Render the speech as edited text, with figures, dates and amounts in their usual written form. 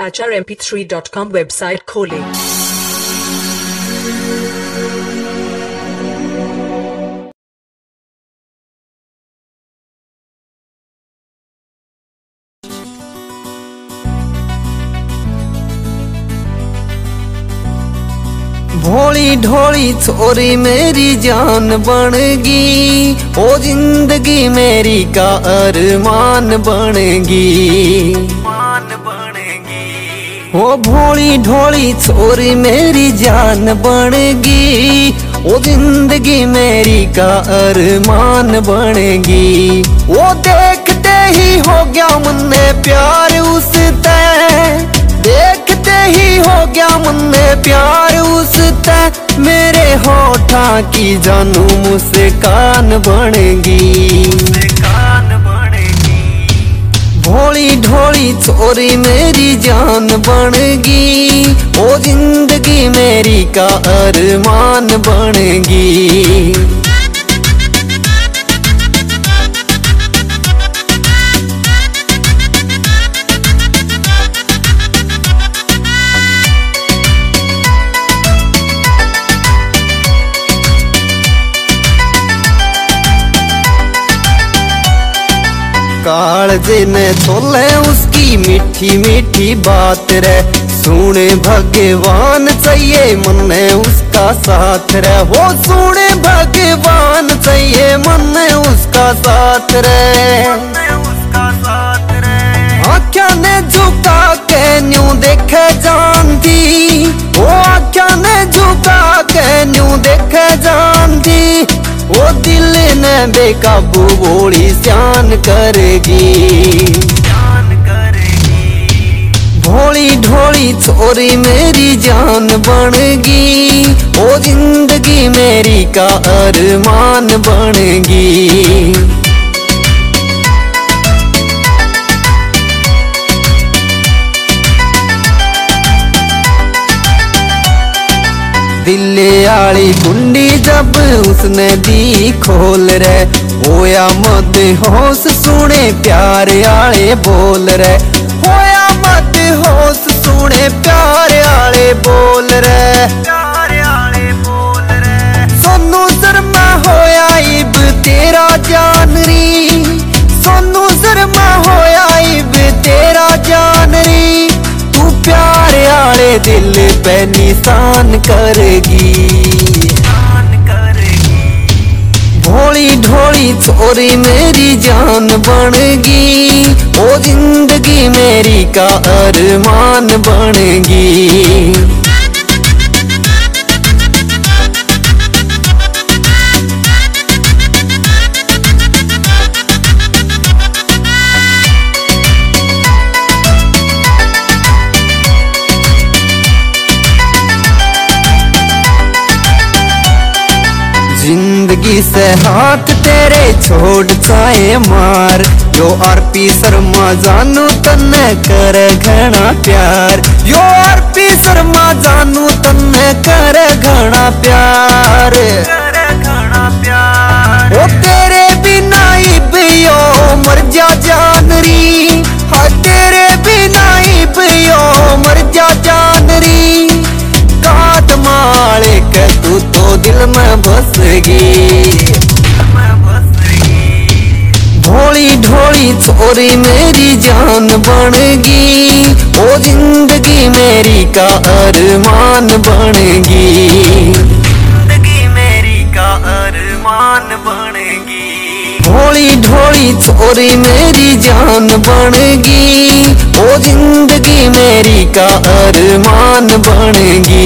acharmp3.com website खोलें। भोली ढोली छोरी मेरी जान बनेगी, ओ जिंदगी मेरी का अरमान बनेगी। ओ भोली ढोली छोरी मेरी जान बनेगी, ओ जिंदगी मेरी का अरमान बनेगी। वो देखते ही हो गया मन में प्यार उससे, देखते ही हो गया मन में प्यार उससे। मेरे होठा की जानू मुस्कान बनेगी। भोली ढोली छोरी मेरी जान बनेगी, ओ जिंदगी मेरी का अरमान बनेगी। कालजे ने छोले उसकी मीठी मीठी बात रे, सुने भगवान चाहिए मन में उसका साथ रे। वो सुने भगवान चाहिए मन में उसका साथ रे। आँखों ने झुका के न्यू देखे जानती, वो आँखों ने झुका के न्यू देखे जानती। वो दिल ने बेकाबू बोली स्यान करेगी। भोली ढोली छोरी मेरी जान बनेगी, ओ जिंदगी मेरी का अरमान बनेगी। दिल आली कुंडी जब उसने दी खोल रे, होया मत होश सुने प्यार आले बोल रे। होया मत होश सुने प्यार आले बोल रे। सोनू शर्मा होया इब तेरा जानरी, सोनू शर्मा होया इब तेरा जानरी। तू प्यार आले दिल पे निशान करेगी। भोली ढोली छोरी मेरी जान बनेगी, ओ जिंदगी मेरी का अरमान बनेगी। जिंदगी से हाथ तेरे छोड़ चाहे मार, यो आरपी शर्मा जानू तन्ने करे घना प्यार। यो आरपी शर्मा जानू तन्ने करे घना प्यार। ओ तेरे बिना इब यो मर जा जानरी, हाँ तेरे बिना इब यो मर जा जानरी। काट माले के तू तो दिल में बसेगी। भोली ढोली छोरी मेरी जान बनेगी, ओ जिंदगी मेरी का अरमान बनेगी। जिंदगी मेरी का अरमान बनेगी। भोली ढोली छोरी मेरी जान बनेगी, ओ जिंदगी मेरी का अरमान बनेगी।